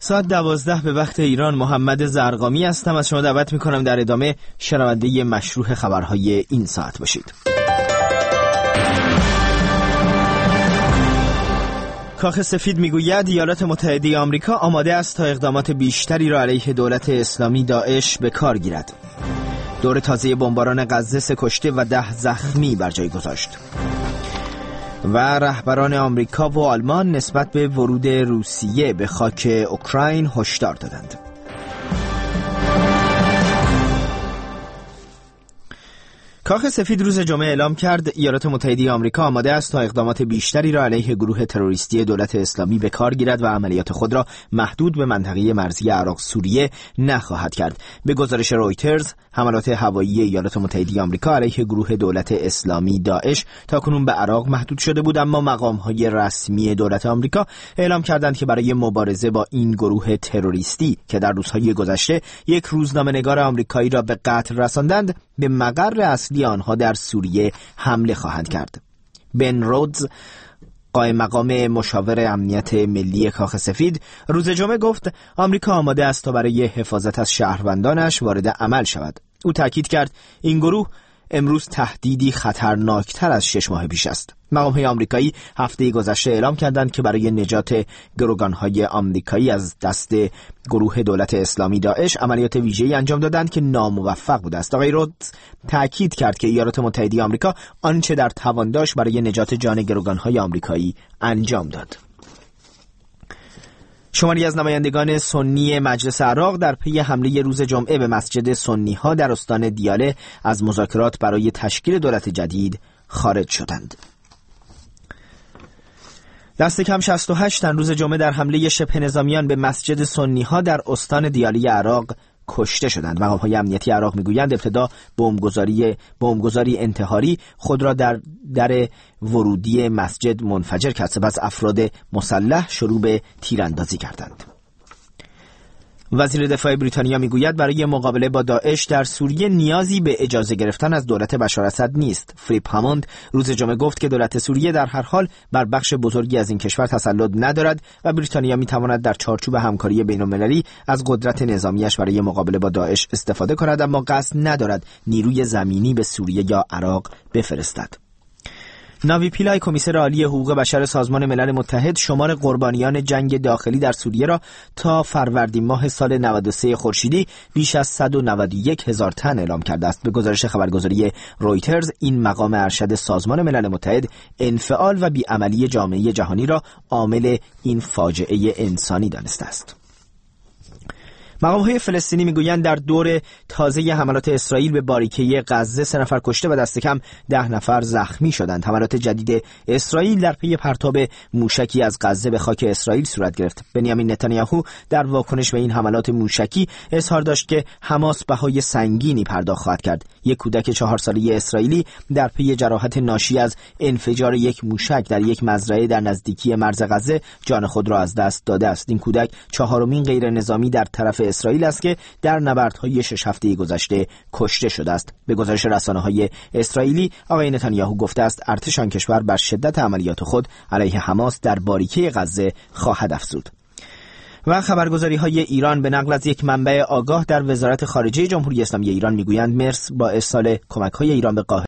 ساعت 12 به وقت ایران. محمد زرقامی هستم. از شما دعوت میکنم در ادامه شنونده مشروح خبرهای این ساعت باشید. کاخ سفید میگوید ایالات متحده آمریکا آماده است تا اقدامات بیشتری را علیه دولت اسلامی داعش به کار گیرد. دور تازه بمباران غزه 3 کشته و 10 زخمی بر جای گذاشت. و رهبران آمریکا و آلمان نسبت به ورود روسیه به خاک اوکراین هشدار دادند. کاخ سفید روز جمعه اعلام کرد ایالات متحده آمریکا آماده است تا اقدامات بیشتری را علیه گروه تروریستی دولت اسلامی به کار گیرد و عملیات خود را محدود به منطقه مرزی عراق سوریه نخواهد کرد. به گزارش رویترز، حملات هوایی ایالات متحده آمریکا علیه گروه دولت اسلامی داعش تاکنون به عراق محدود شده بود، اما مقام‌های رسمی دولت آمریکا اعلام کردند که برای مبارزه با این گروه تروریستی که در روزهای گذشته یک روزنامه‌نگار آمریکایی را به قتل رساندند، به مقر اصلی آنها در سوریه حمله خواهند کرد. بن رودز، قائم مقام مشاور امنیت ملی کاخ سفید، روز جمعه گفت آمریکا آماده است تا برای حفاظت از شهروندانش وارد عمل شود. او تاکید کرد این گروه امروز تهدیدی خطرناکتر از 6 ماه پیش است. مقام‌های آمریکایی هفته گذشته اعلام کردند که برای نجات گروگان‌های آمریکایی از دست گروه دولت اسلامی داعش عملیات ویژه‌ای انجام دادند که ناموفق بوده است. آقای رودز تاکید کرد که ایالات متحده آمریکا آنچه در توان داشت برای نجات جان گروگان‌های آمریکایی انجام داد. شماری از نمایندگان سنی مجلس عراق در پی حمله روز جمعه به مسجد سنی‌ها در استان دیاله از مذاکرات برای تشکیل دولت جدید خارج شدند. دست کم 68 تن روز جمعه در حمله شبه نظامیان به مسجد سنی‌ها در استان دیاله عراق کشته شدند. مقام‌های امنیتی عراق میگویند ابتدا بمبگذاری انتحاری خود را در ورودی مسجد منفجر کرد، سپس افراد مسلح شروع به تیراندازی کردند. وزیر دفاع بریتانیا میگوید برای مقابله با داعش در سوریه نیازی به اجازه گرفتن از دولت بشار اسد نیست. فریپ هاموند روز جمعه گفت که دولت سوریه در هر حال بر بخش بزرگی از این کشور تسلط ندارد و بریتانیا میتواند در چارچوب همکاری بین‌المللی از قدرت نظامیش برای مقابله با داعش استفاده کند، اما قصد ندارد نیروی زمینی به سوریه یا عراق بفرستد. ناوی پیلای، کمیسر عالی حقوق بشر سازمان ملل متحد، شمار قربانیان جنگ داخلی در سوریه را تا فروردین ماه سال 93 خورشیدی بیش از 191,000 تن اعلام کرده است. به گزارش خبرگزاری رویترز، این مقام ارشد سازمان ملل متحد انفعال و بیعملی جامعه جهانی را عامل این فاجعه انسانی دانسته است. مقام‌های فلسطینی میگویند در دور تازه حملات اسرائیل به باریکه غزه 3 نفر کشته و دست کم 10 نفر زخمی شدند. حملات جدید اسرائیل در پی پرتاب موشکی از غزه به خاک اسرائیل صورت گرفت. بنیامین نتانیاهو در واکنش به این حملات موشکی اظهار داشت که حماس بهای سنگینی پرداخت خواهد کرد. یک کودک 4 ساله اسرائیلی در پی جراحت ناشی از انفجار یک موشک در یک مزرعه در نزدیکی مرز غزه جان خود را از دست داده است. این کودک 4مین غیر نظامی در طرف اسرائیل است که در نبردهای 6 هفته گذشته کشته شده است. به گزارش رسانه‌های اسرائیلی، آقای نتانیاهو گفته است ارتش آن کشور بر شدت عملیات خود علیه حماس در باریکه غزه خواهد افزود. و خبرگزاری‌های ایران به نقل از یک منبع آگاه در وزارت خارجه جمهوری اسلامی ایران میگویند مرس با ارسال کمک‌های ایران به قاهره